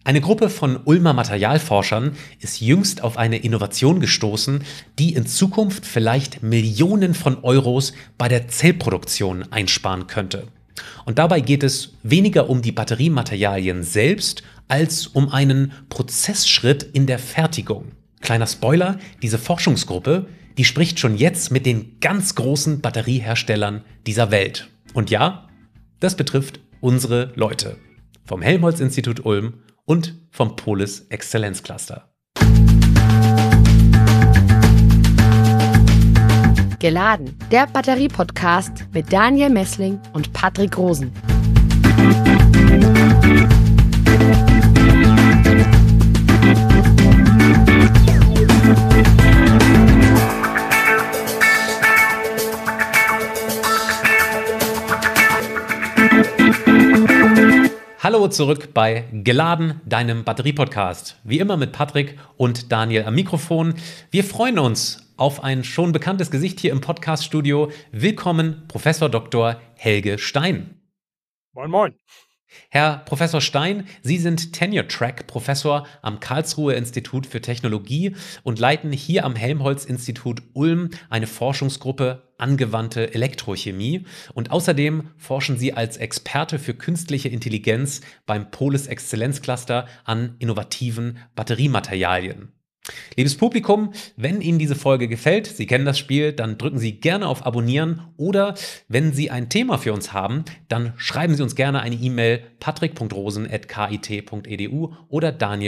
Eine Gruppe von Ulmer Materialforschern ist jüngst auf eine Innovation gestoßen, die in Zukunft vielleicht Millionen von Euros bei der Zellproduktion einsparen könnte. Und dabei geht es weniger um die Batteriematerialien selbst, als um einen Prozessschritt in der Fertigung. Kleiner Spoiler, diese Forschungsgruppe, die spricht schon jetzt mit den ganz großen Batterieherstellern dieser Welt. Und ja, das betrifft unsere Leute vom Helmholtz-Institut Ulm und vom Polis Exzellenzcluster. Geladen, der Batterie-Podcast mit Daniel Messling und Patrick Rosen. Hallo zurück bei Geladen, deinem Batterie-Podcast. Wie immer mit Patrick und Daniel am Mikrofon. Wir freuen uns auf ein schon bekanntes Gesicht hier im Podcast-Studio. Willkommen, Professor Dr. Helge Stein. Moin, moin. Herr Professor Stein, Sie sind Tenure-Track-Professor am Karlsruher Institut für Technologie und leiten hier am Helmholtz-Institut Ulm eine Forschungsgruppe Angewandte Elektrochemie. Und außerdem forschen Sie als Experte für künstliche Intelligenz beim Polis Exzellenzcluster an innovativen Batteriematerialien. Liebes Publikum, wenn Ihnen diese Folge gefällt, Sie kennen das Spiel, dann drücken Sie gerne auf Abonnieren oder wenn Sie ein Thema für uns haben, dann schreiben Sie uns gerne eine E-Mail patrick.rosen@kit.edu oder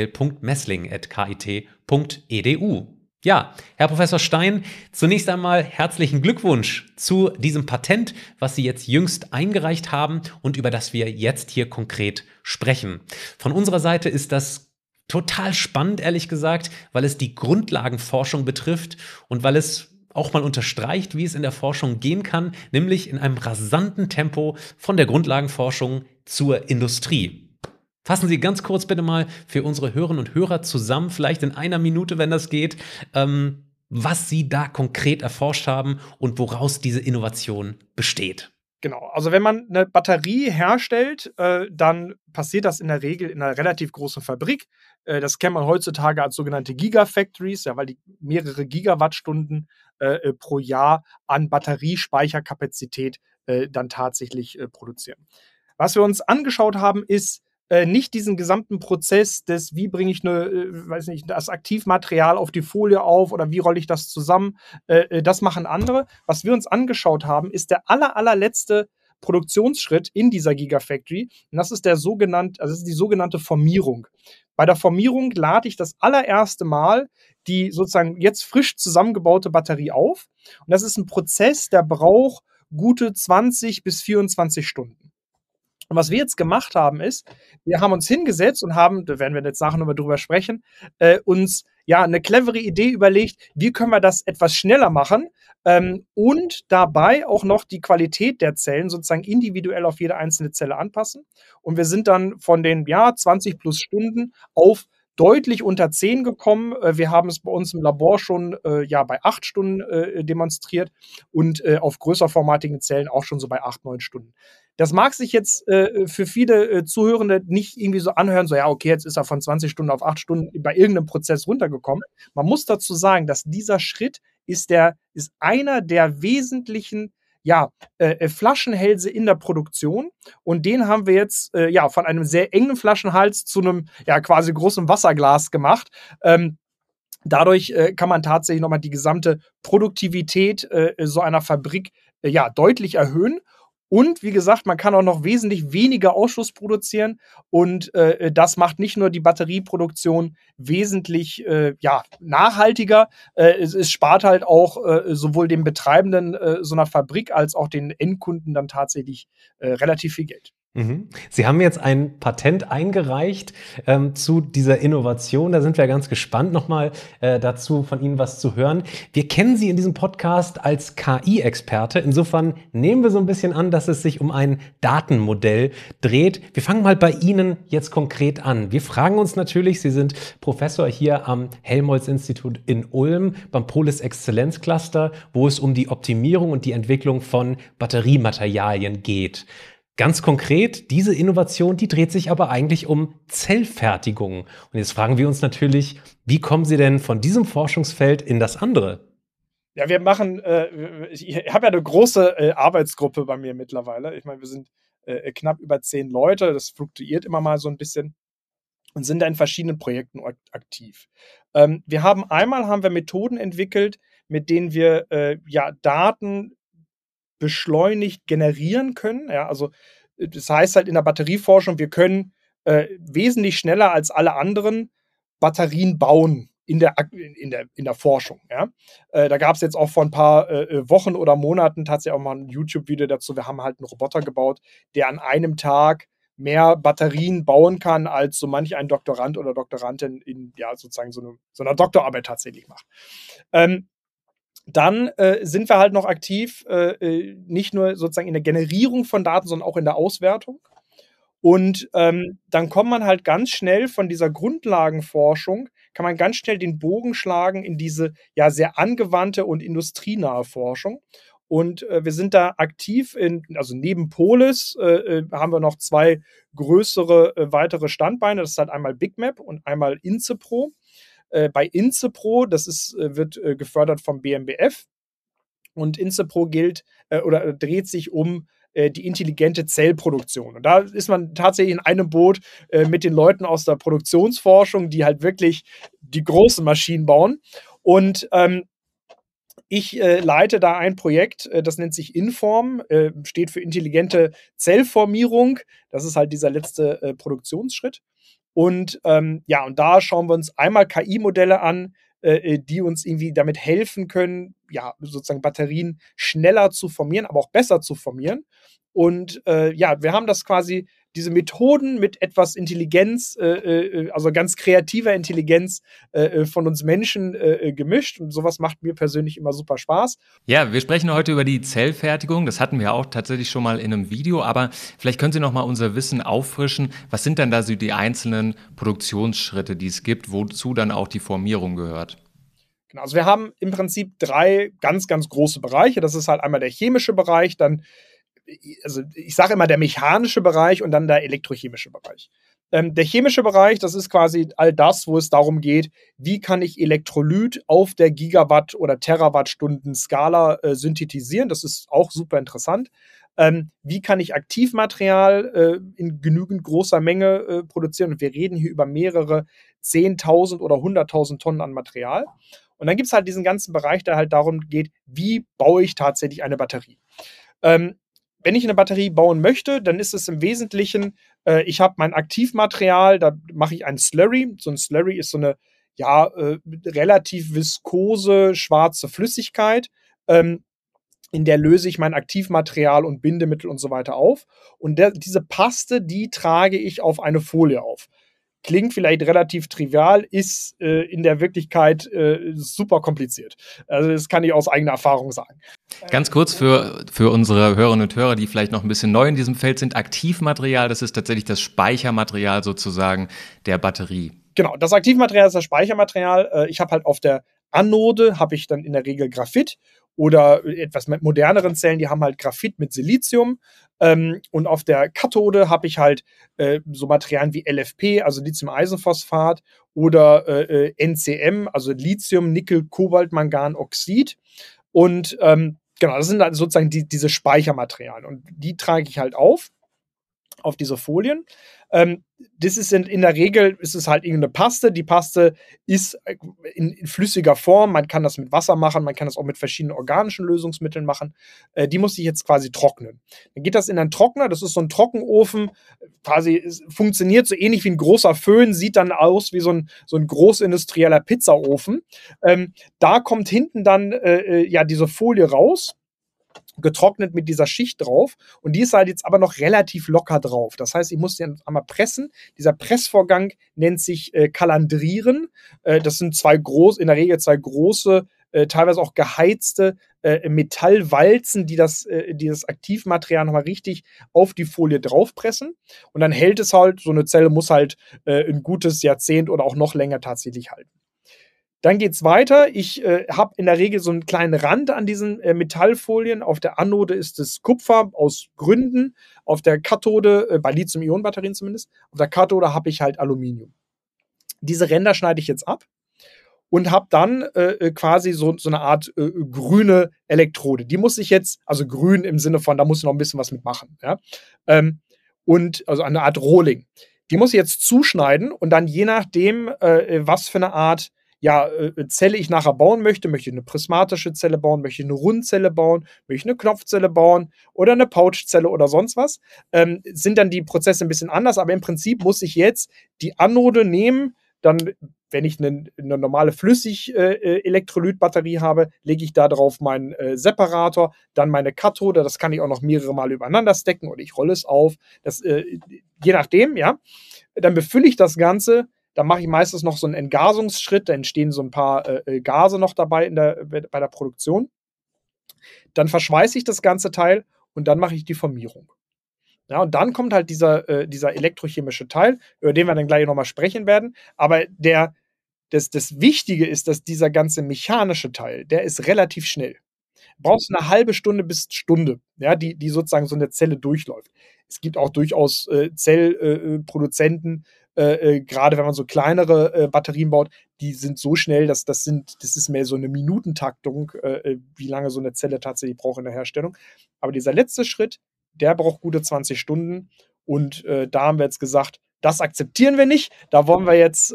daniel.messling@kit.edu. Ja, Herr Professor Stein, zunächst einmal herzlichen Glückwunsch zu diesem Patent, was Sie jetzt jüngst eingereicht haben und über das wir jetzt hier konkret sprechen. Von unserer Seite ist das total spannend, ehrlich gesagt, weil es die Grundlagenforschung betrifft und weil es auch mal unterstreicht, wie es in der Forschung gehen kann, nämlich in einem rasanten Tempo von der Grundlagenforschung zur Industrie. Fassen Sie ganz kurz bitte mal für unsere Hörerinnen und Hörer zusammen, vielleicht in einer Minute, wenn das geht, was Sie da konkret erforscht haben und woraus diese Innovation besteht. Genau, also wenn man eine Batterie herstellt, dann passiert das in der Regel in einer relativ großen Fabrik. Das kennt man heutzutage als sogenannte Gigafactories, ja, weil die mehrere Gigawattstunden pro Jahr an Batteriespeicherkapazität dann tatsächlich produzieren. Was wir uns angeschaut haben, ist nicht diesen gesamten Prozess des, wie bringe ich das Aktivmaterial auf die Folie auf oder wie rolle ich das zusammen. Das machen andere. Was wir uns angeschaut haben, ist der allerletzte Produktionsschritt in dieser Gigafactory. Und das ist das ist die sogenannte Formierung. Bei der Formierung lade ich das allererste Mal die sozusagen jetzt frisch zusammengebaute Batterie auf. Und das ist ein Prozess, der braucht gute 20 bis 24 Stunden. Und was wir jetzt gemacht haben, ist, wir haben uns hingesetzt und haben, da werden wir jetzt nachher nochmal drüber sprechen, uns ja eine clevere Idee überlegt, wie können wir das etwas schneller machen und dabei auch noch die Qualität der Zellen sozusagen individuell auf jede einzelne Zelle anpassen. Und wir sind dann von den 20 plus Stunden auf deutlich unter 10 gekommen. Wir haben es bei uns im Labor schon bei 8 Stunden demonstriert und auf größerformatigen Zellen auch schon so bei 8, 9 Stunden. Das mag sich jetzt für viele Zuhörende nicht irgendwie so anhören, so ja, okay, jetzt ist er von 20 Stunden auf 8 Stunden bei irgendeinem Prozess runtergekommen. Man muss dazu sagen, dass dieser Schritt ist einer der wesentlichen Flaschenhälse in der Produktion. Und den haben wir jetzt von einem sehr engen Flaschenhals zu einem quasi großen Wasserglas gemacht. Dadurch kann man tatsächlich nochmal die gesamte Produktivität so einer Fabrik deutlich erhöhen. Und wie gesagt, man kann auch noch wesentlich weniger Ausschuss produzieren und das macht nicht nur die Batterieproduktion wesentlich nachhaltiger, es spart halt auch sowohl dem Betreibenden so einer Fabrik als auch den Endkunden dann tatsächlich relativ viel Geld. Sie haben jetzt ein Patent eingereicht zu dieser Innovation. Da sind wir ganz gespannt, nochmal dazu von Ihnen was zu hören. Wir kennen Sie in diesem Podcast als KI-Experte. Insofern nehmen wir so ein bisschen an, dass es sich um ein Datenmodell dreht. Wir fangen mal bei Ihnen jetzt konkret an. Wir fragen uns natürlich, Sie sind Professor hier am Helmholtz-Institut in Ulm beim Polis Exzellenzcluster, wo es um die Optimierung und die Entwicklung von Batteriematerialien geht. Ganz konkret, diese Innovation, die dreht sich aber eigentlich um Zellfertigung. Und jetzt fragen wir uns natürlich, wie kommen Sie denn von diesem Forschungsfeld in das andere? Ja, wir machen, ich habe ja eine große Arbeitsgruppe bei mir mittlerweile. Ich meine, wir sind knapp über 10 Leute, das fluktuiert immer mal so ein bisschen und sind da in verschiedenen Projekten aktiv. Haben wir Methoden entwickelt, mit denen wir Daten beschleunigt generieren können. Ja, also das heißt halt in der Batterieforschung, wir können wesentlich schneller als alle anderen Batterien bauen in der Forschung. Ja? Da gab es jetzt auch vor ein paar Wochen oder Monaten tatsächlich auch mal ein YouTube-Video dazu. Wir haben halt einen Roboter gebaut, der an einem Tag mehr Batterien bauen kann, als so manch ein Doktorand oder Doktorandin in sozusagen so einer Doktorarbeit tatsächlich macht. Dann sind wir halt noch aktiv, nicht nur sozusagen in der Generierung von Daten, sondern auch in der Auswertung. Und dann kommt man halt ganz schnell von dieser Grundlagenforschung, kann man ganz schnell den Bogen schlagen in diese sehr angewandte und industrienahe Forschung. Und wir sind da aktiv also neben Polis haben wir noch 2 größere weitere Standbeine. Das ist halt einmal BigMap und einmal INZEPro. Bei INZEPro, wird gefördert vom BMBF. Und INZEPro dreht sich um die intelligente Zellproduktion. Und da ist man tatsächlich in einem Boot mit den Leuten aus der Produktionsforschung, die halt wirklich die großen Maschinen bauen. Und ich leite da ein Projekt, das nennt sich Inform, steht für intelligente Zellformierung. Das ist halt dieser letzte Produktionsschritt. Und und da schauen wir uns einmal KI-Modelle an, die uns irgendwie damit helfen können, sozusagen Batterien schneller zu formieren, aber auch besser zu formieren. Und wir haben das quasi, diese Methoden mit etwas Intelligenz, also ganz kreativer Intelligenz von uns Menschen gemischt. Und sowas macht mir persönlich immer super Spaß. Ja, wir sprechen heute über die Zellfertigung. Das hatten wir auch tatsächlich schon mal in einem Video. Aber vielleicht können Sie noch mal unser Wissen auffrischen. Was sind denn da so die einzelnen Produktionsschritte, die es gibt, wozu dann auch die Formierung gehört? Genau, also wir haben im Prinzip 3 ganz, ganz große Bereiche. Das ist halt einmal der chemische Bereich, dann also ich sage immer der mechanische Bereich und dann der elektrochemische Bereich. Der chemische Bereich, das ist quasi all das, wo es darum geht, wie kann ich Elektrolyt auf der Gigawatt- oder Terawattstunden-Skala synthetisieren. Das ist auch super interessant. Wie kann ich Aktivmaterial in genügend großer Menge produzieren? Und wir reden hier über mehrere 10.000 oder 100.000 Tonnen an Material. Und dann gibt es halt diesen ganzen Bereich, der halt darum geht, wie baue ich tatsächlich eine Batterie. Wenn ich eine Batterie bauen möchte, dann ist es im Wesentlichen, ich habe mein Aktivmaterial, da mache ich einen Slurry. So ein Slurry ist so eine relativ viskose, schwarze Flüssigkeit. In der löse ich mein Aktivmaterial und Bindemittel und so weiter auf. Und diese Paste, die trage ich auf eine Folie auf. Klingt vielleicht relativ trivial, ist in der Wirklichkeit super kompliziert. Also das kann ich aus eigener Erfahrung sagen. Ganz kurz für unsere Hörerinnen und Hörer, die vielleicht noch ein bisschen neu in diesem Feld sind, Aktivmaterial, das ist tatsächlich das Speichermaterial sozusagen der Batterie. Genau, das Aktivmaterial ist das Speichermaterial. Ich habe halt auf der Anode, habe ich dann in der Regel Graphit oder etwas mit moderneren Zellen, die haben halt Graphit mit Silizium. Und auf der Kathode habe ich halt so Materialien wie LFP, also Lithium-Eisenphosphat oder NCM, also Lithium, Nickel, Kobalt, Mangan, Oxid. Und genau, das sind dann sozusagen diese Speichermaterialien. Und die trage ich halt auf diese Folien. Das ist in der Regel ist es halt irgendeine Paste. Die Paste ist in flüssiger Form. Man kann das mit Wasser machen, man kann das auch mit verschiedenen organischen Lösungsmitteln machen. Die muss ich jetzt quasi trocknen. Dann geht das in einen Trockner. Das ist so ein Trockenofen. Quasi funktioniert so ähnlich wie ein großer Föhn, sieht dann aus wie so ein großindustrieller Pizzaofen. Da kommt hinten dann diese Folie raus, getrocknet mit dieser Schicht drauf, und die ist halt jetzt aber noch relativ locker drauf. Das heißt, ich muss die einmal pressen. Dieser Pressvorgang nennt sich Kalandrieren. Das sind in der Regel zwei große, teilweise auch geheizte Metallwalzen, die das Aktivmaterial nochmal richtig auf die Folie draufpressen. Und dann hält es halt, so eine Zelle muss halt ein gutes Jahrzehnt oder auch noch länger tatsächlich halten. Dann geht es weiter. Ich habe in der Regel so einen kleinen Rand an diesen Metallfolien. Auf der Anode ist es Kupfer aus Gründen. Auf der Kathode, bei Lithium-Ionen-Batterien zumindest, auf der Kathode habe ich halt Aluminium. Diese Ränder schneide ich jetzt ab und habe dann quasi so eine Art grüne Elektrode. Die muss ich jetzt, also grün im Sinne von, da muss ich noch ein bisschen was mitmachen. Ja? Und also eine Art Rohling. Die muss ich jetzt zuschneiden und dann je nachdem, was für eine Art Zelle ich nachher bauen möchte ich eine prismatische Zelle bauen, möchte ich eine Rundzelle bauen, möchte ich eine Knopfzelle bauen oder eine Pouchzelle oder sonst was, sind dann die Prozesse ein bisschen anders, aber im Prinzip muss ich jetzt die Anode nehmen, dann, wenn ich eine normale Flüssig-Elektrolyt-Batterie habe, lege ich da drauf meinen Separator, dann meine Kathode, das kann ich auch noch mehrere Mal übereinander stacken oder ich rolle es auf, das, je nachdem, ja. Dann befülle ich das Ganze, dann mache ich meistens noch so einen Entgasungsschritt, da entstehen so ein paar Gase noch dabei bei der Produktion. Dann verschweiße ich das ganze Teil und dann mache ich die Formierung. Ja, und dann kommt halt dieser elektrochemische Teil, über den wir dann gleich nochmal sprechen werden. Aber das Wichtige ist, dass dieser ganze mechanische Teil, der ist relativ schnell. Brauchst eine halbe Stunde bis Stunde, ja, die sozusagen so eine Zelle durchläuft. Es gibt auch durchaus Zellproduzenten, gerade wenn man so kleinere Batterien baut, die sind so schnell, das ist mehr so eine Minutentaktung, wie lange so eine Zelle tatsächlich braucht in der Herstellung. Aber dieser letzte Schritt, der braucht gute 20 Stunden. Und da haben wir jetzt gesagt, das akzeptieren wir nicht. Da wollen wir jetzt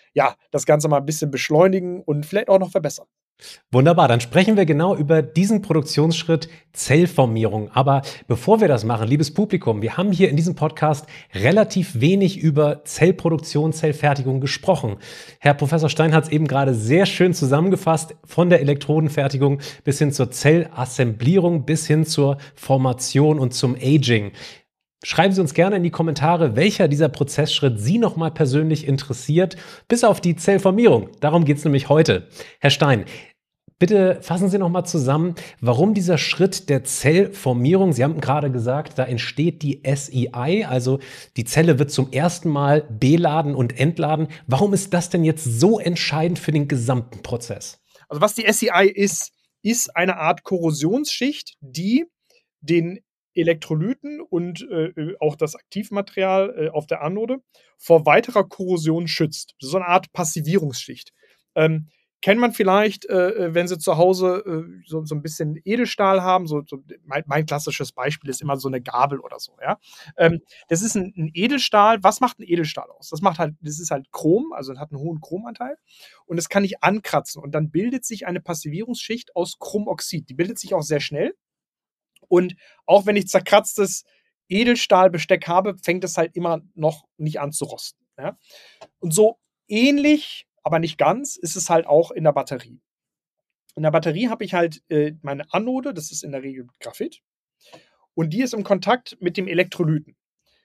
das Ganze mal ein bisschen beschleunigen und vielleicht auch noch verbessern. Wunderbar, dann sprechen wir genau über diesen Produktionsschritt Zellformierung. Aber bevor wir das machen, liebes Publikum, wir haben hier in diesem Podcast relativ wenig über Zellproduktion, Zellfertigung gesprochen. Herr Professor Stein hat es eben gerade sehr schön zusammengefasst, von der Elektrodenfertigung bis hin zur Zellassemblierung, bis hin zur Formation und zum Aging. Schreiben Sie uns gerne in die Kommentare, welcher dieser Prozessschritt Sie nochmal persönlich interessiert, bis auf die Zellformierung. Darum geht es nämlich heute. Herr Stein, bitte fassen Sie nochmal zusammen, warum dieser Schritt der Zellformierung, Sie haben gerade gesagt, da entsteht die SEI, also die Zelle wird zum ersten Mal beladen und entladen. Warum ist das denn jetzt so entscheidend für den gesamten Prozess? Also was die SEI ist eine Art Korrosionsschicht, die den Elektrolyten und auch das Aktivmaterial auf der Anode vor weiterer Korrosion schützt. Das ist so eine Art Passivierungsschicht. Kennt man vielleicht, wenn Sie zu Hause so ein bisschen Edelstahl haben. Mein klassisches Beispiel ist immer so eine Gabel oder so. Ja? Das ist ein Edelstahl. Was macht ein Edelstahl aus? Das ist halt Chrom, also hat einen hohen Chromanteil. Und das kann ich ankratzen. Und dann bildet sich eine Passivierungsschicht aus Chromoxid. Die bildet sich auch sehr schnell. Und auch wenn ich zerkratztes Edelstahlbesteck habe, fängt es halt immer noch nicht an zu rosten. Ja? Und so ähnlich, aber nicht ganz, ist es halt auch in der Batterie. In der Batterie habe ich halt meine Anode, das ist in der Regel Graphit, und die ist im Kontakt mit dem Elektrolyten.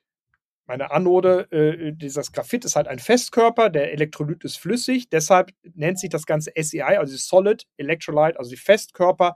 Meine Anode, dieses Graphit ist halt ein Festkörper, der Elektrolyt ist flüssig, deshalb nennt sich das Ganze SEI, also Solid Electrolyte, also die Festkörper,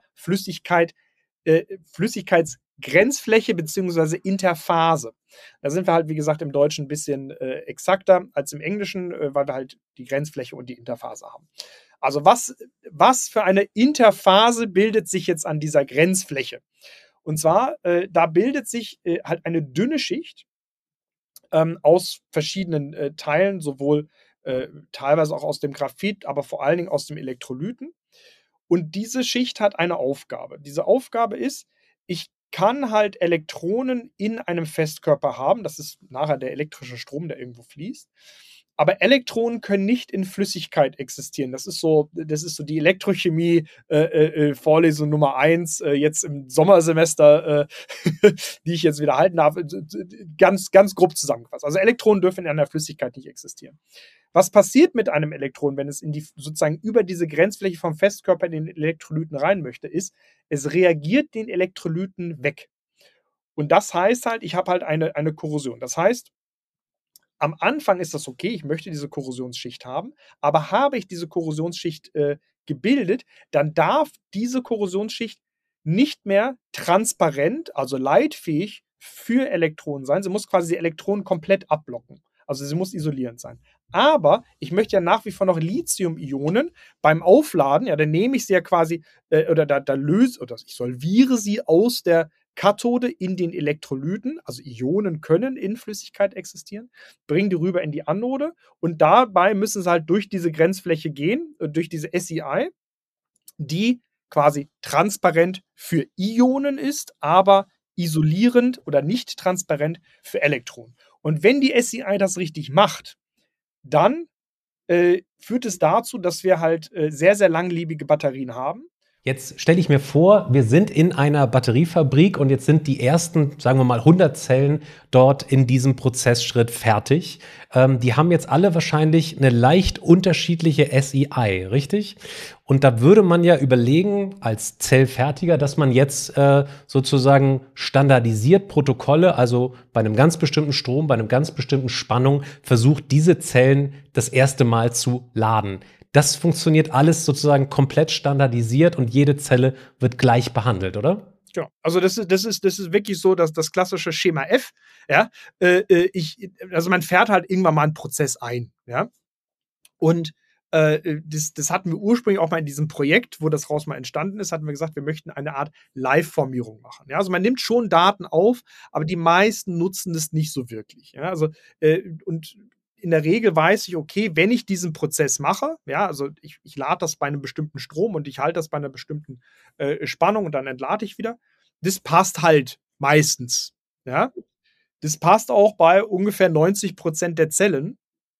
Flüssigkeitsgrenzfläche bzw. Interphase. Da sind wir halt, wie gesagt, im Deutschen ein bisschen exakter als im Englischen, weil wir halt die Grenzfläche und die Interphase haben. Also was für eine Interphase bildet sich jetzt an dieser Grenzfläche? Und zwar, da bildet sich halt eine dünne Schicht aus verschiedenen Teilen, sowohl teilweise auch aus dem Graphit, aber vor allen Dingen aus dem Elektrolyten. Und diese Schicht hat eine Aufgabe. Diese Aufgabe ist, ich kann halt Elektronen in einem Festkörper haben. Das ist nachher der elektrische Strom, der irgendwo fließt. Aber Elektronen können nicht in Flüssigkeit existieren. Das ist so die Elektrochemie Vorlesung Nummer 1 jetzt im Sommersemester, die ich jetzt wieder halten darf, ganz, ganz grob zusammengefasst. Also Elektronen dürfen in einer Flüssigkeit nicht existieren. Was passiert mit einem Elektron, wenn es sozusagen über diese Grenzfläche vom Festkörper in den Elektrolyten rein möchte, ist, es reagiert den Elektrolyten weg. Und das heißt halt, ich habe halt eine Korrosion. Das heißt, am Anfang ist das okay, ich möchte diese Korrosionsschicht haben, aber habe ich diese Korrosionsschicht gebildet, dann darf diese Korrosionsschicht nicht mehr transparent, also leitfähig für Elektronen sein. Sie muss quasi die Elektronen komplett abblocken. Also sie muss isolierend sein. Aber ich möchte ja nach wie vor noch Lithium-Ionen beim Aufladen, ja, dann nehme ich sie ja quasi, ich solviere sie aus der Kathode in den Elektrolyten, also Ionen können in Flüssigkeit existieren, bringen die rüber in die Anode und dabei müssen sie halt durch diese Grenzfläche gehen, durch diese SEI, die quasi transparent für Ionen ist, aber isolierend oder nicht transparent für Elektronen. Und wenn die SEI das richtig macht, dann führt es dazu, dass wir halt sehr, sehr langlebige Batterien haben. Jetzt stelle ich mir vor, wir sind in einer Batteriefabrik und jetzt sind die ersten, sagen wir mal, 100 Zellen dort in diesem Prozessschritt fertig. Die haben jetzt alle wahrscheinlich eine leicht unterschiedliche SEI, richtig? Und da würde man ja überlegen, als Zellfertiger, dass man jetzt sozusagen standardisiert Protokolle, also bei einem ganz bestimmten Strom, bei einem ganz bestimmten Spannung, versucht, diese Zellen das erste Mal zu laden. Das funktioniert alles sozusagen komplett standardisiert und jede Zelle wird gleich behandelt, oder? Genau. Also das ist wirklich so, dass das klassische Schema F, ja, also man fährt halt irgendwann mal einen Prozess ein, ja. Und das hatten wir ursprünglich auch mal in diesem Projekt, wo das raus mal entstanden ist, hatten wir gesagt, wir möchten eine Art Live-Formierung machen. Ja? Also man nimmt schon Daten auf, aber die meisten nutzen das nicht so wirklich. Ja? Also, und in der Regel weiß ich, okay, wenn ich diesen Prozess mache, ja, also ich lade das bei einem bestimmten Strom und ich halte das bei einer bestimmten Spannung und dann entlade ich wieder. Das passt halt meistens. Ja? Das passt auch bei ungefähr 90% der Zellen.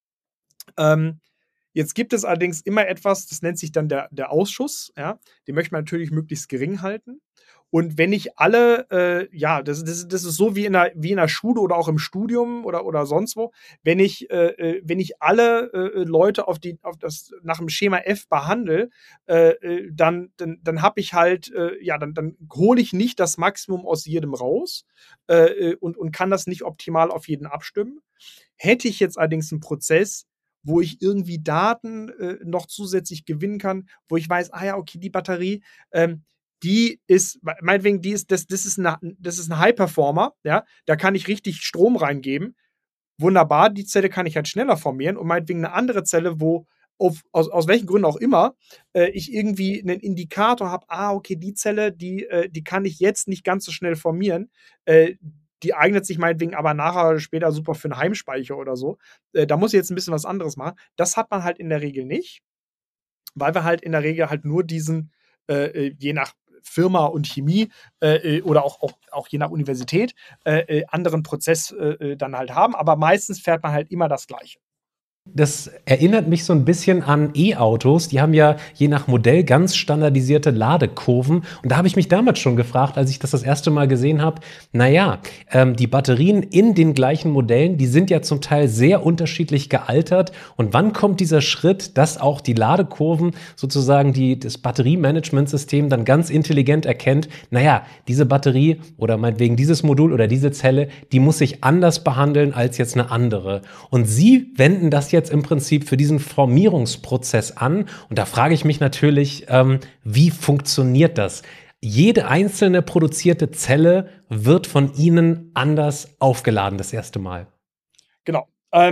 Jetzt gibt es allerdings immer etwas, das nennt sich dann der Ausschuss. Ja? Den möchte man natürlich möglichst gering halten. Und wenn ich alle, das ist so wie in der Schule oder auch im Studium oder sonst wo, wenn ich alle Leute nach dem Schema F behandle, dann habe ich halt, dann hole ich nicht das Maximum aus jedem raus und kann das nicht optimal auf jeden abstimmen. Hätte ich jetzt allerdings einen Prozess, wo ich irgendwie Daten noch zusätzlich gewinnen kann, wo ich weiß, okay, die Batterie, die ist, meinetwegen, das ist ein High-Performer, ja, da kann ich richtig Strom reingeben. Wunderbar, die Zelle kann ich halt schneller formieren und meinetwegen eine andere Zelle, wo aus welchen Gründen auch immer ich irgendwie einen Indikator habe, okay, die Zelle, die kann ich jetzt nicht ganz so schnell formieren. Die eignet sich meinetwegen aber nachher oder später super für einen Heimspeicher oder so. Da muss ich jetzt ein bisschen was anderes machen. Das hat man halt in der Regel nicht, weil wir halt in der Regel halt nur diesen, je nach Firma und Chemie oder auch je nach Universität anderen Prozess dann halt haben. Aber meistens fährt man halt immer das Gleiche. Das erinnert mich so ein bisschen an E-Autos. Die haben ja je nach Modell ganz standardisierte Ladekurven. Und da habe ich mich damals schon gefragt, als ich das erste Mal gesehen habe, die Batterien in den gleichen Modellen, die sind ja zum Teil sehr unterschiedlich gealtert. Und wann kommt dieser Schritt, dass auch die Ladekurven sozusagen das Batteriemanagementsystem dann ganz intelligent erkennt, diese Batterie oder meinetwegen dieses Modul oder diese Zelle, die muss sich anders behandeln als jetzt eine andere. Und Sie wenden das jetzt im Prinzip für diesen Formierungsprozess an. Und da frage ich mich natürlich, wie funktioniert das? Jede einzelne produzierte Zelle wird von Ihnen anders aufgeladen das erste Mal. Genau.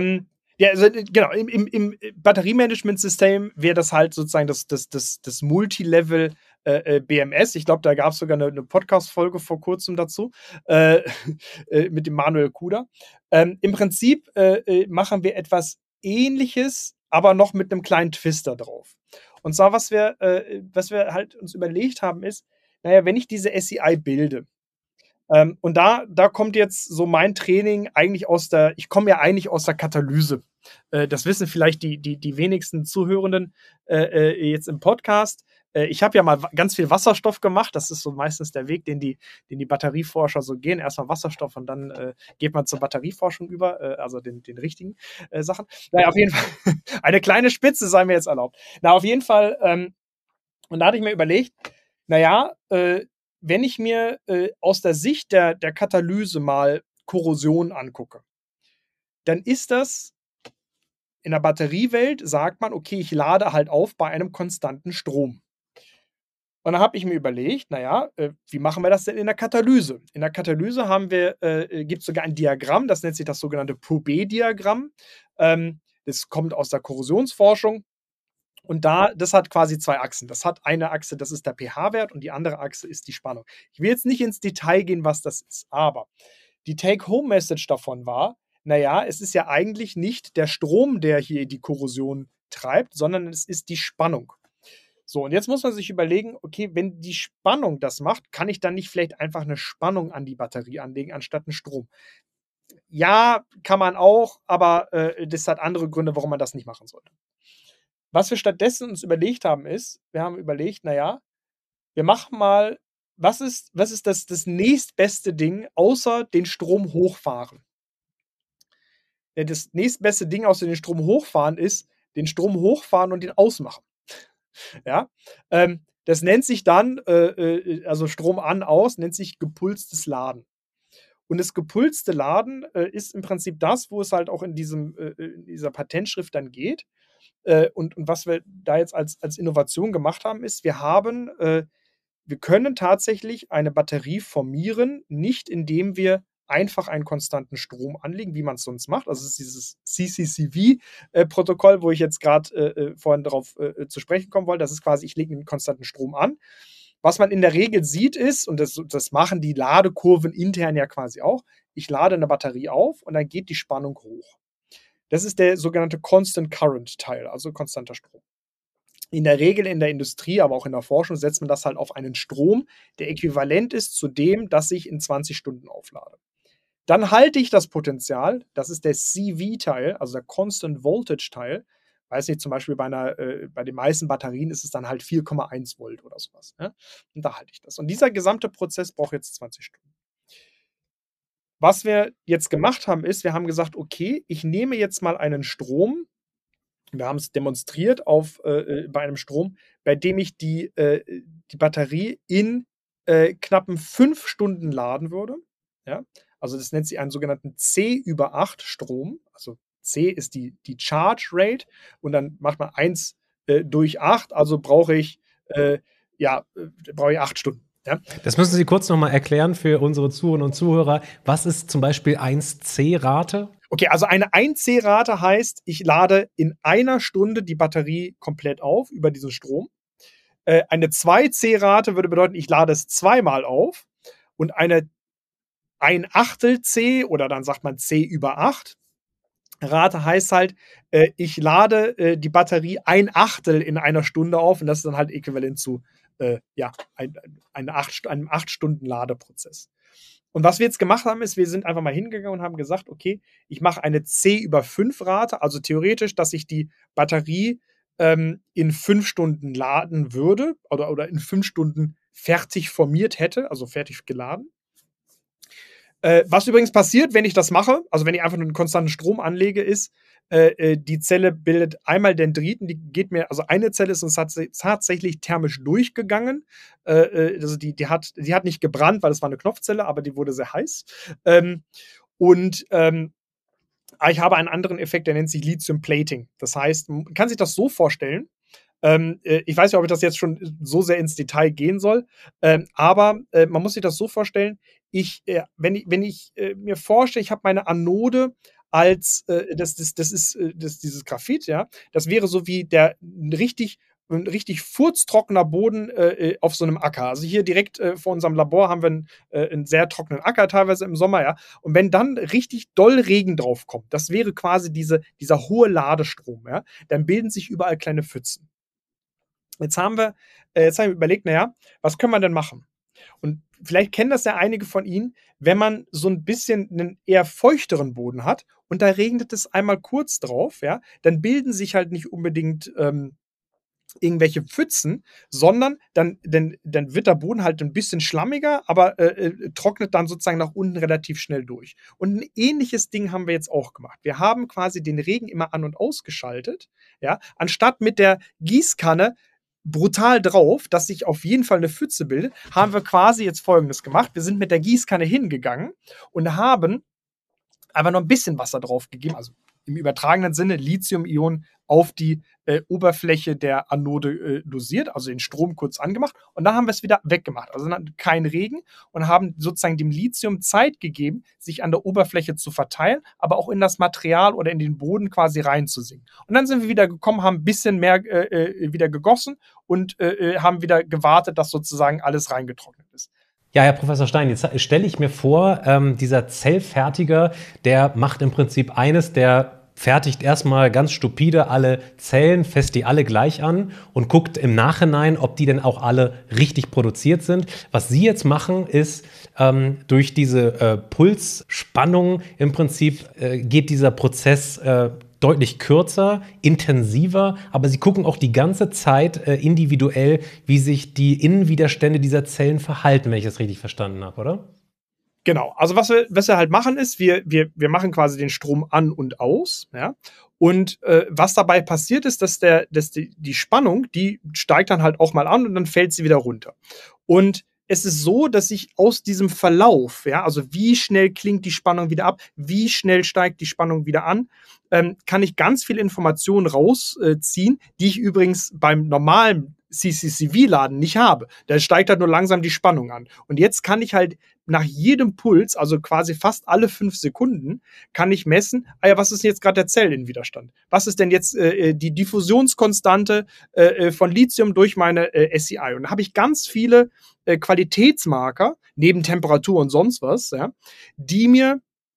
Genau. Im Batteriemanagementsystem wäre das halt sozusagen das Multilevel BMS. Ich glaube, da gab es sogar eine Podcast-Folge vor kurzem dazu mit dem Manuel Kuder. Im Prinzip machen wir etwas Ähnliches, aber noch mit einem kleinen Twist da drauf. Und zwar, was wir halt uns überlegt haben, ist, wenn ich diese SEI bilde, und da kommt jetzt so mein Training eigentlich ich komme ja eigentlich aus der Katalyse. Das wissen vielleicht die wenigsten Zuhörenden jetzt im Podcast. Ich habe ja mal ganz viel Wasserstoff gemacht. Das ist so meistens der Weg, den die Batterieforscher so gehen. Erstmal Wasserstoff und dann geht man zur Batterieforschung über, also den richtigen Sachen. Auf jeden Fall, eine kleine Spitze sei mir jetzt erlaubt. Auf jeden Fall, und da hatte ich mir überlegt, wenn ich mir aus der Sicht der Katalyse mal Korrosion angucke, dann ist das in der Batteriewelt, sagt man, okay, ich lade halt auf bei einem konstanten Strom. Und dann habe ich mir überlegt, wie machen wir das denn in der Katalyse? In der Katalyse gibt es sogar ein Diagramm, das nennt sich das sogenannte Pourbaix-Diagramm. Das kommt aus der Korrosionsforschung. Und das hat quasi zwei Achsen. Das hat eine Achse, das ist der pH-Wert und die andere Achse ist die Spannung. Ich will jetzt nicht ins Detail gehen, was das ist, aber die Take-Home-Message davon war, naja, es ist ja eigentlich nicht der Strom, der hier die Korrosion treibt, sondern es ist die Spannung. So, und jetzt muss man sich überlegen, okay, wenn die Spannung das macht, kann ich dann nicht vielleicht einfach eine Spannung an die Batterie anlegen, anstatt einen Strom? Ja, kann man auch, aber das hat andere Gründe, warum man das nicht machen sollte. Was wir stattdessen uns überlegt haben, ist, wir haben überlegt, naja, wir machen mal, was ist das nächstbeste Ding, außer den Strom hochfahren? Das nächstbeste Ding außer den Strom hochfahren ist, den Strom hochfahren und den ausmachen. Ja, das nennt sich dann, also Strom an, aus, nennt sich gepulstes Laden. Und das gepulste Laden ist im Prinzip das, wo es halt auch in dieser Patentschrift dann geht. Und was wir da jetzt als Innovation gemacht haben, ist, wir können tatsächlich eine Batterie formieren, nicht indem wir einfach einen konstanten Strom anlegen, wie man es sonst macht. Also es ist dieses CCCV-Protokoll, wo ich jetzt gerade vorhin darauf zu sprechen kommen wollte. Das ist quasi, ich lege einen konstanten Strom an. Was man in der Regel sieht ist, und das machen die Ladekurven intern ja quasi auch, ich lade eine Batterie auf und dann geht die Spannung hoch. Das ist der sogenannte Constant Current Teil, also konstanter Strom. In der Regel in der Industrie, aber auch in der Forschung setzt man das halt auf einen Strom, der äquivalent ist zu dem, das ich in 20 Stunden auflade. Dann halte ich das Potenzial, das ist der CV-Teil, also der Constant Voltage-Teil. Weiß nicht, zum Beispiel bei den meisten Batterien ist es dann halt 4,1 Volt oder sowas. Ne? Und da halte ich das. Und dieser gesamte Prozess braucht jetzt 20 Stunden. Was wir jetzt gemacht haben, ist, wir haben gesagt, okay, ich nehme jetzt mal einen Strom. Wir haben es demonstriert bei einem Strom, bei dem ich die Batterie in knappen 5 Stunden laden würde. Ja? Also das nennt sich einen sogenannten C/8 Strom. Also C ist die Charge Rate und dann macht man 1 durch 8, also brauche ich 8 Stunden. Ja? Das müssen Sie kurz nochmal erklären für unsere Zuhörerinnen und Zuhörer. Was ist zum Beispiel 1C-Rate? Okay, also eine 1C-Rate heißt, ich lade in einer Stunde die Batterie komplett auf über diesen Strom. Eine 2C-Rate würde bedeuten, ich lade es zweimal auf. Und eine 1/8 C oder dann sagt man C/8 Rate heißt halt, ich lade die Batterie 1/8 in einer Stunde auf und das ist dann halt äquivalent zu einem 8-Stunden-Ladeprozess. Und was wir jetzt gemacht haben, ist, wir sind einfach mal hingegangen und haben gesagt, okay, ich mache eine C/5 Rate, also theoretisch, dass ich die Batterie in 5 Stunden laden würde oder in 5 Stunden fertig formiert hätte, also fertig geladen. Was übrigens passiert, wenn ich das mache, also wenn ich einfach nur einen konstanten Strom anlege, ist, die Zelle bildet einmal Dendriten, also eine Zelle ist uns tatsächlich thermisch durchgegangen. Also die hat nicht gebrannt, weil es war eine Knopfzelle, aber die wurde sehr heiß. Ich habe einen anderen Effekt, der nennt sich Lithium Plating. Das heißt, man kann sich das so vorstellen, ich weiß nicht, ob ich das jetzt schon so sehr ins Detail gehen soll, aber man muss sich das so vorstellen, wenn ich mir vorstelle, ich habe meine Anode als das ist dieses Graphit, ja, das wäre so wie ein richtig furztrockener Boden auf so einem Acker. Also hier direkt vor unserem Labor haben wir einen sehr trockenen Acker, teilweise im Sommer, ja. Und wenn dann richtig doll Regen drauf kommt, das wäre quasi dieser hohe Ladestrom, ja, dann bilden sich überall kleine Pfützen. Jetzt haben wir überlegt, naja, was können wir denn machen? Und vielleicht kennen das ja einige von Ihnen, wenn man so ein bisschen einen eher feuchteren Boden hat und da regnet es einmal kurz drauf, ja, dann bilden sich halt nicht unbedingt irgendwelche Pfützen, sondern dann wird der Boden halt ein bisschen schlammiger, aber trocknet dann sozusagen nach unten relativ schnell durch. Und ein ähnliches Ding haben wir jetzt auch gemacht. Wir haben quasi den Regen immer an- und ausgeschaltet, ja, anstatt mit der Gießkanne brutal drauf, dass sich auf jeden Fall eine Pfütze bildet, haben wir quasi jetzt Folgendes gemacht. Wir sind mit der Gießkanne hingegangen und haben einfach noch ein bisschen Wasser drauf gegeben, also im übertragenen Sinne Lithium-Ionen auf die Oberfläche der Anode dosiert, also den Strom kurz angemacht und dann haben wir es wieder weggemacht. Also dann kein Regen und haben sozusagen dem Lithium Zeit gegeben, sich an der Oberfläche zu verteilen, aber auch in das Material oder in den Boden quasi reinzusinken. Und dann sind wir wieder gekommen, haben ein bisschen mehr wieder gegossen und haben wieder gewartet, dass sozusagen alles reingetrocknet ist. Ja, Herr Professor Stein, jetzt stelle ich mir vor, dieser Zellfertiger, der macht im Prinzip eines, der fertigt erstmal ganz stupide alle Zellen, fasst die alle gleich an und guckt im Nachhinein, ob die denn auch alle richtig produziert sind. Was Sie jetzt machen, ist, durch diese Pulsspannung im Prinzip geht dieser Prozess deutlich kürzer, intensiver, aber Sie gucken auch die ganze Zeit individuell, wie sich die Innenwiderstände dieser Zellen verhalten, wenn ich das richtig verstanden habe, oder? Genau, also was wir halt machen ist, wir machen quasi den Strom an und aus, ja. Und was dabei passiert ist, dass die Spannung, die steigt dann halt auch mal an und dann fällt sie wieder runter. Und es ist so, dass ich aus diesem Verlauf, ja, also wie schnell klingt die Spannung wieder ab, wie schnell steigt die Spannung wieder an, kann ich ganz viele Informationen rausziehen, die ich übrigens beim normalen CCCV-Laden nicht habe. Da steigt halt nur langsam die Spannung an. Und jetzt kann ich halt nach jedem Puls, also quasi fast alle 5 Sekunden, kann ich messen, was ist jetzt gerade der Zellwiderstand? Was ist denn jetzt die Diffusionskonstante von Lithium durch meine SEI? Und da habe ich ganz viele Qualitätsmarker, neben Temperatur und sonst was, ja, die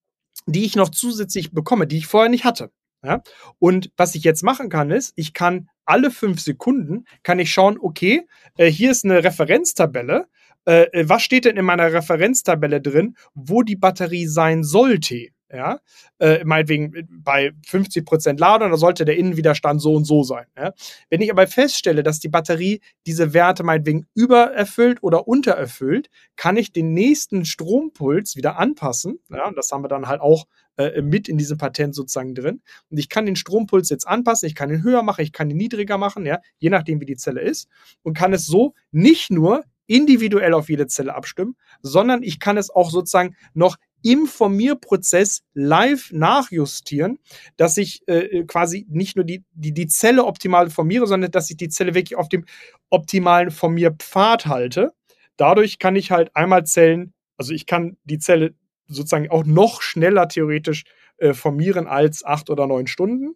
ich noch zusätzlich bekomme, die ich vorher nicht hatte. Ja? Und was ich jetzt machen kann, ist, ich kann alle 5 Sekunden kann ich schauen, okay, hier ist eine Referenztabelle. Was steht denn in meiner Referenztabelle drin, wo die Batterie sein sollte? Ja, meinetwegen bei 50% Ladung, da sollte der Innenwiderstand so und so sein. Ja? Wenn ich aber feststelle, dass die Batterie diese Werte meinetwegen übererfüllt oder untererfüllt, kann ich den nächsten Strompuls wieder anpassen. Ja? Und das haben wir dann halt auch mit in diesem Patent sozusagen drin. Und ich kann den Strompuls jetzt anpassen, ich kann ihn höher machen, ich kann ihn niedriger machen, ja? Je nachdem, wie die Zelle ist. Und kann es so nicht nur individuell auf jede Zelle abstimmen, sondern ich kann es auch sozusagen noch im Formierprozess live nachjustieren, dass ich quasi nicht nur die Zelle optimal formiere, sondern dass ich die Zelle wirklich auf dem optimalen Formierpfad halte. Dadurch kann ich halt einmal Zellen, also ich kann die Zelle sozusagen auch noch schneller theoretisch formieren als 8 oder 9 Stunden.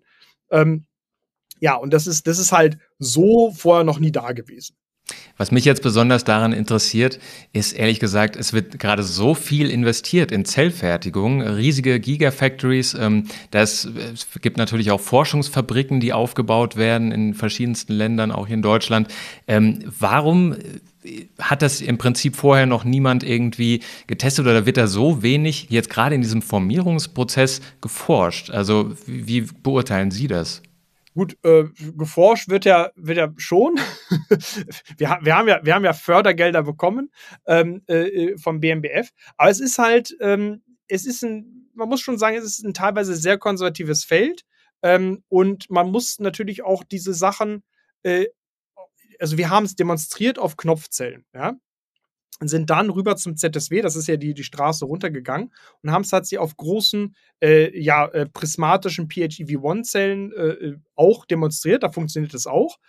Ja, und das ist halt so vorher noch nie da gewesen. Was mich jetzt besonders daran interessiert, ist ehrlich gesagt, es wird gerade so viel investiert in Zellfertigung, riesige Gigafactories. Es gibt natürlich auch Forschungsfabriken, die aufgebaut werden in verschiedensten Ländern, auch hier in Deutschland. Warum hat das im Prinzip vorher noch niemand irgendwie getestet oder wird da so wenig jetzt gerade in diesem Formierungsprozess geforscht? Also wie beurteilen Sie das? Gut, geforscht wird ja schon. wir haben ja Fördergelder bekommen vom BMBF. Aber es ist halt, man muss schon sagen, es ist ein teilweise sehr konservatives Feld. Und man muss natürlich auch diese Sachen, also wir haben es demonstriert auf Knopfzellen, ja. Und sind dann rüber zum ZSW, das ist ja die Straße runtergegangen und haben es tatsächlich auf großen, prismatischen PHEV1-Zellen auch demonstriert, da funktioniert es auch.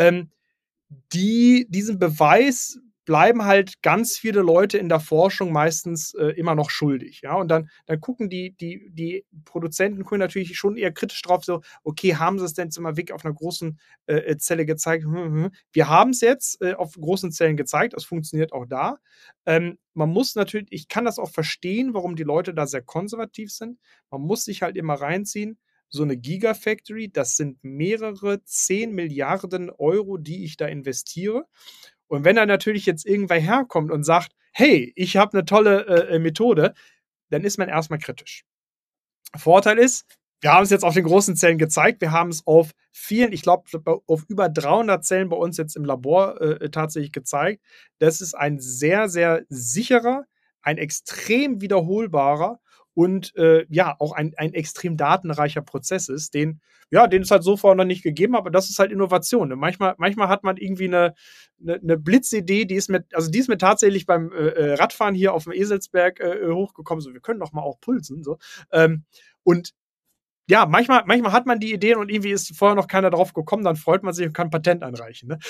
Diesen Beweis bleiben halt ganz viele Leute in der Forschung meistens immer noch schuldig. Ja? Und dann gucken die Produzenten natürlich schon eher kritisch drauf, so, okay, haben sie es denn jetzt immer wirklich auf einer großen Zelle gezeigt? Wir haben es jetzt auf großen Zellen gezeigt, es funktioniert auch da. Man muss natürlich, ich kann das auch verstehen, warum die Leute da sehr konservativ sind. Man muss sich halt immer reinziehen, so eine Gigafactory, das sind mehrere 10 Milliarden Euro, die ich da investiere. Und wenn da natürlich jetzt irgendwer herkommt und sagt, hey, ich habe eine tolle Methode, dann ist man erstmal kritisch. Vorteil ist, wir haben es jetzt auf den großen Zellen gezeigt, wir haben es auf vielen, ich glaube, auf über 300 Zellen bei uns jetzt im Labor tatsächlich gezeigt. Das ist ein sehr, sehr sicherer, ein extrem wiederholbarer und auch ein extrem datenreicher Prozess ist, den es halt so vorher noch nicht gegeben hat, aber das ist halt Innovation. Und manchmal hat man irgendwie eine Blitzidee, die ist mir tatsächlich beim Radfahren hier auf dem Eselsberg hochgekommen, so, wir können doch mal auch pulsen, so. Und ja, manchmal hat man die Ideen und irgendwie ist vorher noch keiner drauf gekommen, dann freut man sich und kann ein Patent einreichen. Ne?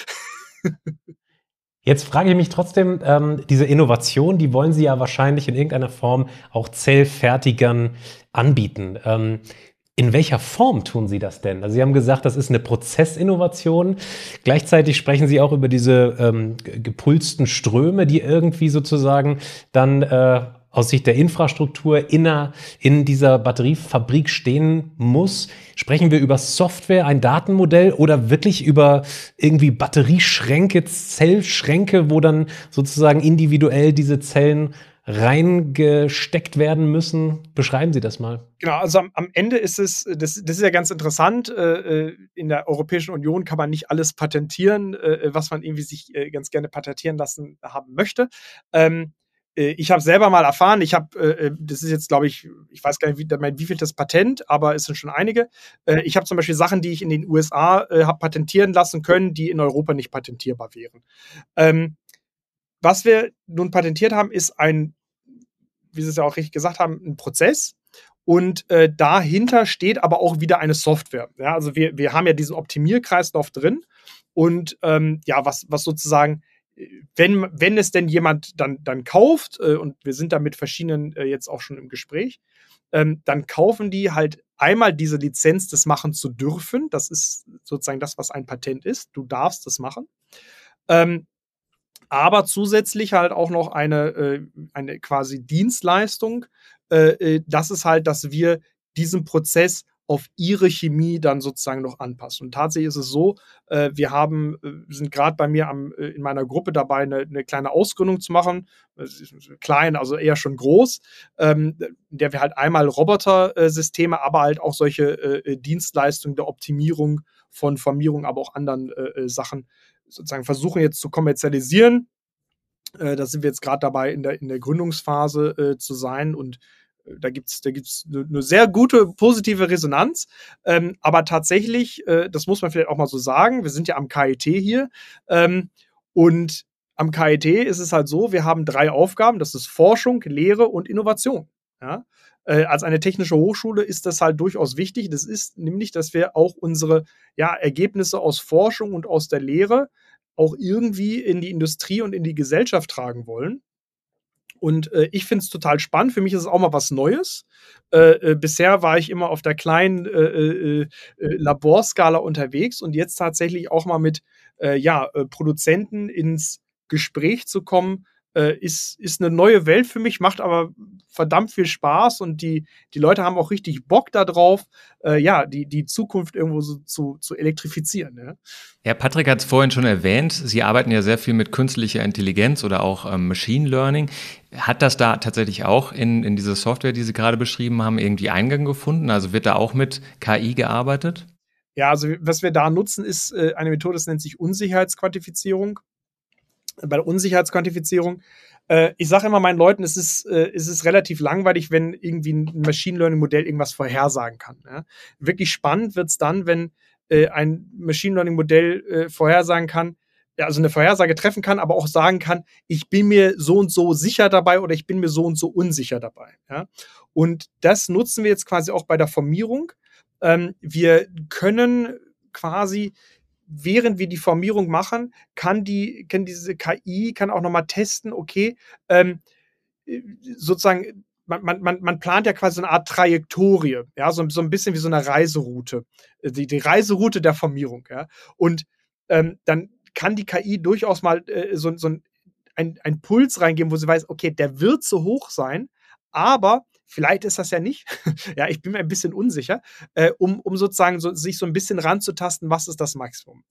Jetzt frage ich mich trotzdem, diese Innovation, die wollen Sie ja wahrscheinlich in irgendeiner Form auch Zellfertigern anbieten. In welcher Form tun Sie das denn? Also Sie haben gesagt, das ist eine Prozessinnovation. Gleichzeitig sprechen Sie auch über diese gepulsten Ströme, die irgendwie sozusagen dann aus Sicht der Infrastruktur in dieser Batteriefabrik stehen muss. Sprechen wir über Software, ein Datenmodell oder wirklich über irgendwie Batterieschränke, Zellschränke, wo dann sozusagen individuell diese Zellen reingesteckt werden müssen? Beschreiben Sie das mal. Genau, also am Ende ist es, das ist ja ganz interessant, in der Europäischen Union kann man nicht alles patentieren, was man irgendwie sich ganz gerne patentieren lassen haben möchte. Ich habe selber mal erfahren, das ist jetzt, glaube ich weiß gar nicht, wie viel das Patent, aber es sind schon einige. Ich habe zum Beispiel Sachen, die ich in den USA habe patentieren lassen können, die in Europa nicht patentierbar wären. Was wir nun patentiert haben, ist wie Sie es ja auch richtig gesagt haben, ein Prozess. Und dahinter steht aber auch wieder eine Software. Ja, also wir haben ja diesen Optimierkreislauf drin. Und ja, was sozusagen, wenn es denn jemand dann kauft, und wir sind da mit verschiedenen jetzt auch schon im Gespräch, dann kaufen die halt einmal diese Lizenz, das machen zu dürfen. Das ist sozusagen das, was ein Patent ist. Du darfst das machen. Aber zusätzlich halt auch noch eine quasi Dienstleistung. Das ist halt, dass wir diesen Prozess auf ihre Chemie dann sozusagen noch anpassen. Und tatsächlich ist es so, wir sind gerade bei mir in meiner Gruppe dabei, eine kleine Ausgründung zu machen. Klein, also eher schon groß, in der wir halt einmal Roboter-Systeme, aber halt auch solche Dienstleistungen der Optimierung von Formierung, aber auch anderen Sachen sozusagen versuchen jetzt zu kommerzialisieren. Da sind wir jetzt gerade dabei, in der Gründungsphase zu sein und da gibt's eine sehr gute positive Resonanz. Aber tatsächlich, das muss man vielleicht auch mal so sagen, wir sind ja am KIT hier. Und am KIT ist es halt so, wir haben 3 Aufgaben, das ist Forschung, Lehre und Innovation. Ja? Als eine technische Hochschule ist das halt durchaus wichtig. Das ist nämlich, dass wir auch unsere Ergebnisse aus Forschung und aus der Lehre auch irgendwie in die Industrie und in die Gesellschaft tragen wollen. Und ich finde es total spannend. Für mich ist es auch mal was Neues. Bisher war ich immer auf der kleinen Laborskala unterwegs und jetzt tatsächlich auch mal mit Produzenten ins Gespräch zu kommen, ist eine neue Welt für mich, macht aber verdammt viel Spaß und die Leute haben auch richtig Bock darauf, die Zukunft irgendwo so zu elektrifizieren. Ja? Ja, Patrick hat es vorhin schon erwähnt, Sie arbeiten ja sehr viel mit künstlicher Intelligenz oder auch Machine Learning. Hat das da tatsächlich auch in diese Software, die Sie gerade beschrieben haben, irgendwie Eingang gefunden? Also wird da auch mit KI gearbeitet? Ja, also was wir da nutzen, ist eine Methode, das nennt sich Unsicherheitsquantifizierung. Bei der Unsicherheitsquantifizierung, ich sage immer meinen Leuten, es ist relativ langweilig, wenn irgendwie ein Machine Learning Modell irgendwas vorhersagen kann. Ja? Wirklich spannend wird es dann, wenn ein Machine Learning Modell vorhersagen kann, also eine Vorhersage treffen kann, aber auch sagen kann, ich bin mir so und so sicher dabei oder ich bin mir so und so unsicher dabei. Ja? Und das nutzen wir jetzt quasi auch bei der Formierung. Wir können quasi, während wir die Formierung machen, kann diese KI auch nochmal testen, okay, sozusagen, man plant ja quasi so eine Art Trajektorie, ja, so ein bisschen wie so eine Reiseroute, die Reiseroute der Formierung, ja. Und dann kann die KI durchaus mal so ein Puls reingeben, wo sie weiß, okay, der wird so hoch sein, aber vielleicht ist das ja nicht. Ja, ich bin mir ein bisschen unsicher, um sozusagen sich so ein bisschen ranzutasten, was ist das Maximum.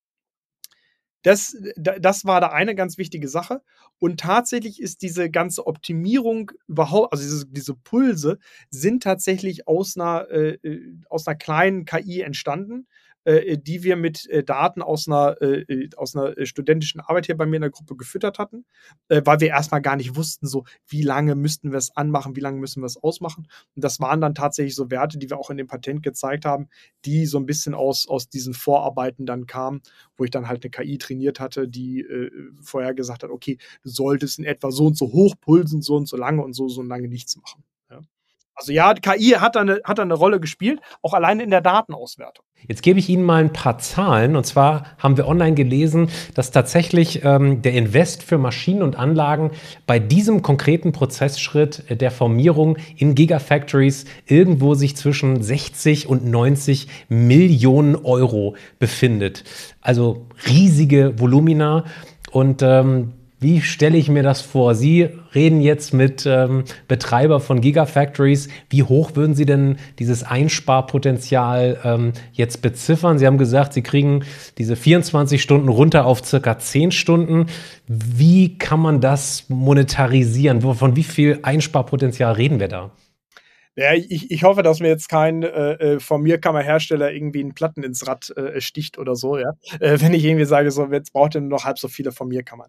Das war da eine ganz wichtige Sache. Und tatsächlich ist diese ganze Optimierung überhaupt, also diese Pulse sind tatsächlich aus einer kleinen KI entstanden, die wir mit Daten aus einer studentischen Arbeit hier bei mir in der Gruppe gefüttert hatten, weil wir erstmal gar nicht wussten, so wie lange müssten wir es anmachen, wie lange müssen wir es ausmachen. Und das waren dann tatsächlich so Werte, die wir auch in dem Patent gezeigt haben, die so ein bisschen aus diesen Vorarbeiten dann kamen, wo ich dann halt eine KI trainiert hatte, die vorher gesagt hat, okay, du solltest in etwa so und so hoch pulsen, so und so lange nichts machen. Ja. Also ja, KI hat da eine Rolle gespielt, auch alleine in der Datenauswertung. Jetzt gebe ich Ihnen mal ein paar Zahlen. Und zwar haben wir online gelesen, dass tatsächlich der Invest für Maschinen und Anlagen bei diesem konkreten Prozessschritt der Formierung in Gigafactories irgendwo sich zwischen 60 und 90 Millionen Euro befindet. Also riesige Volumina. Und wie stelle ich mir das vor? Sie reden jetzt mit Betreiber von Gigafactories. Wie hoch würden Sie denn dieses Einsparpotenzial jetzt beziffern? Sie haben gesagt, Sie kriegen diese 24 Stunden runter auf circa 10 Stunden. Wie kann man das monetarisieren? Von wie viel Einsparpotenzial reden wir da? Ja, ich hoffe, dass mir jetzt kein Formierkammerhersteller irgendwie einen Platten ins Rad sticht oder so, ja. Wenn ich irgendwie sage, so, jetzt braucht ihr nur noch halb so viele Formierkammern.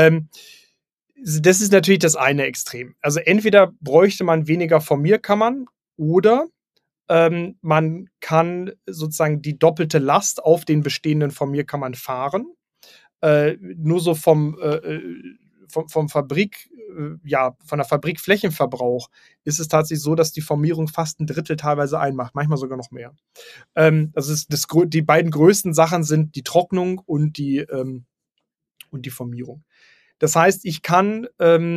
Das ist natürlich das eine Extrem. Also entweder bräuchte man weniger Formierkammern oder man kann sozusagen die doppelte Last auf den bestehenden Formierkammern fahren. Nur so vom Fabrik, von der Fabrikflächenverbrauch ist es tatsächlich so, dass die Formierung fast ein Drittel teilweise einmacht, manchmal sogar noch mehr. Die beiden größten Sachen sind die Trocknung und die Formierung. Das heißt, ich kann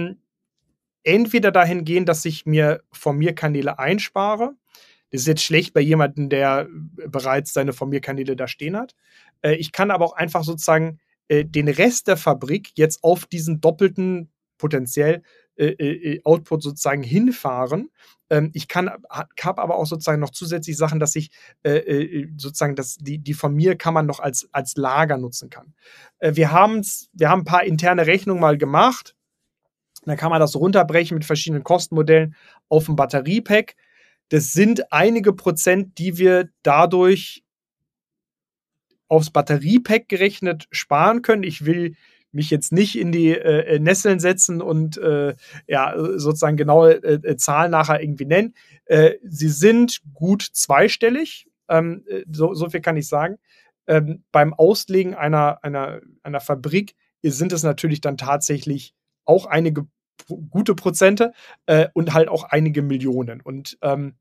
entweder dahin gehen, dass ich mir Formierkanäle einspare. Das ist jetzt schlecht bei jemandem, der bereits seine Formierkanäle da stehen hat. Ich kann aber auch einfach sozusagen den Rest der Fabrik jetzt auf diesen doppelten potenziell Output sozusagen hinfahren. Ich habe aber auch sozusagen noch zusätzlich Sachen, dass ich sozusagen die Formierkammern noch als Lager nutzen kann. Wir haben ein paar interne Rechnungen mal gemacht. Dann kann man das runterbrechen mit verschiedenen Kostenmodellen auf ein Batteriepack. Das sind einige Prozent, die wir dadurch aufs Batteriepack gerechnet sparen können. Ich will mich jetzt nicht in die Nesseln setzen und sozusagen genaue Zahlen nachher irgendwie nennen. Sie sind gut zweistellig, so viel kann ich sagen. Beim Auslegen einer Fabrik sind es natürlich dann tatsächlich auch einige gute Prozente und halt auch einige Millionen. Und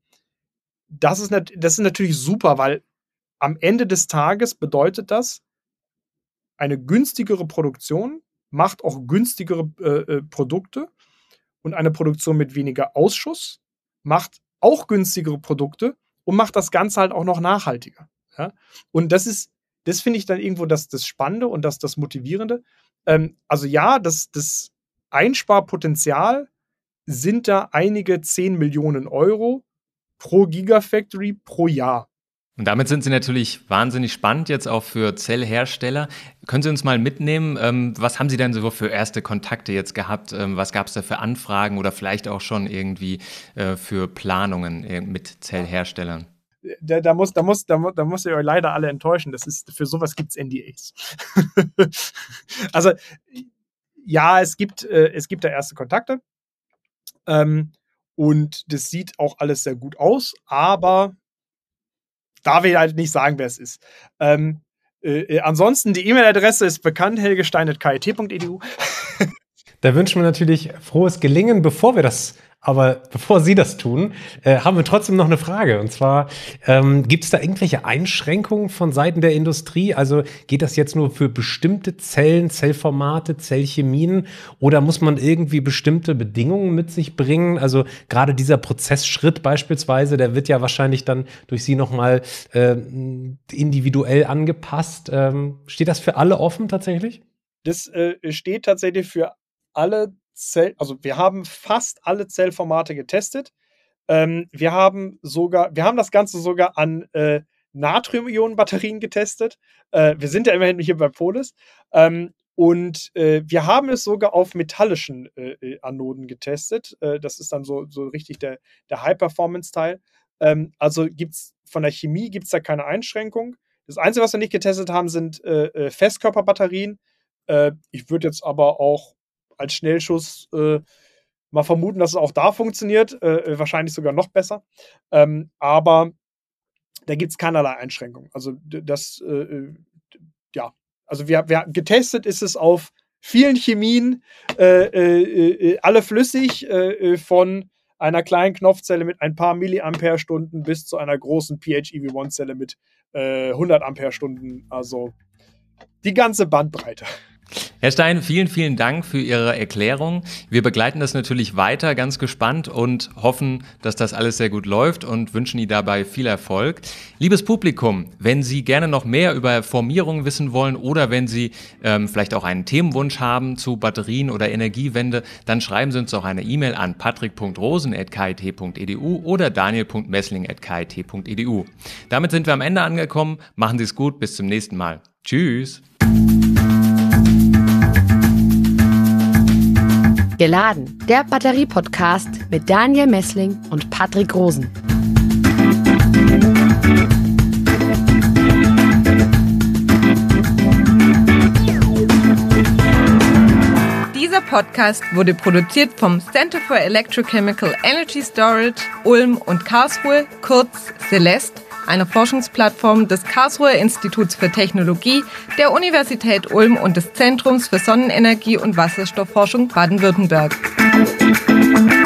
das ist natürlich super, weil am Ende des Tages bedeutet das, eine günstigere Produktion macht auch günstigere Produkte und eine Produktion mit weniger Ausschuss macht auch günstigere Produkte und macht das Ganze halt auch noch nachhaltiger. Ja? Und das finde ich dann irgendwo das Spannende und das Motivierende. Also ja, das Einsparpotenzial sind da einige 10 Millionen Euro pro Gigafactory pro Jahr. Und damit sind Sie natürlich wahnsinnig spannend jetzt auch für Zellhersteller. Können Sie uns mal mitnehmen, was haben Sie denn so für erste Kontakte jetzt gehabt? Was gab es da für Anfragen oder vielleicht auch schon irgendwie für Planungen mit Zellherstellern? Da muss ich euch leider alle enttäuschen. Für sowas gibt es NDAs. Also ja, es gibt da erste Kontakte. Und das sieht auch alles sehr gut aus, aber darf ich halt nicht sagen, wer es ist. Ansonsten, die E-Mail-Adresse ist bekannt, helgestein@kit.edu. Da wünschen wir natürlich frohes Gelingen, aber bevor Sie das tun, haben wir trotzdem noch eine Frage. Und zwar, gibt es da irgendwelche Einschränkungen von Seiten der Industrie? Also geht das jetzt nur für bestimmte Zellen, Zellformate, Zellchemien oder muss man irgendwie bestimmte Bedingungen mit sich bringen? Also gerade dieser Prozessschritt beispielsweise, der wird ja wahrscheinlich dann durch Sie nochmal individuell angepasst. Steht das für alle offen tatsächlich? Das steht tatsächlich für alle also wir haben fast alle Zellformate getestet. Wir haben das Ganze sogar an Natrium-Ionen-Batterien getestet. Wir sind ja immerhin hier bei Polis. Und wir haben es sogar auf metallischen Anoden getestet. Das ist dann so richtig der High-Performance-Teil. Also von der Chemie gibt es da keine Einschränkung. Das Einzige, was wir nicht getestet haben, sind Festkörperbatterien. Ich würde jetzt aber auch als Schnellschuss mal vermuten, dass es auch da funktioniert. Wahrscheinlich sogar noch besser. Aber da gibt es keinerlei Einschränkungen. Also also wir getestet ist es auf vielen Chemien, alle flüssig, von einer kleinen Knopfzelle mit ein paar Milliampere-Stunden bis zu einer großen PHEV1-Zelle mit 100 Ampere-Stunden. Also die ganze Bandbreite. Herr Stein, vielen, vielen Dank für Ihre Erklärung. Wir begleiten das natürlich weiter, ganz gespannt und hoffen, dass das alles sehr gut läuft und wünschen Ihnen dabei viel Erfolg. Liebes Publikum, wenn Sie gerne noch mehr über Formierung wissen wollen oder wenn Sie vielleicht auch einen Themenwunsch haben zu Batterien oder Energiewende, dann schreiben Sie uns auch eine E-Mail an patrick.rosen@kit.edu oder daniel.messling@kit.edu. Damit sind wir am Ende angekommen. Machen Sie es gut, bis zum nächsten Mal. Tschüss. Geladen, der Batterie-Podcast mit Daniel Messling und Patrick Rosen. Dieser Podcast wurde produziert vom Center for Electrochemical Energy Storage Ulm und Karlsruhe, kurz CELEST, einer Forschungsplattform des Karlsruher Instituts für Technologie, der Universität Ulm und des Zentrums für Sonnenenergie und Wasserstoffforschung Baden-Württemberg.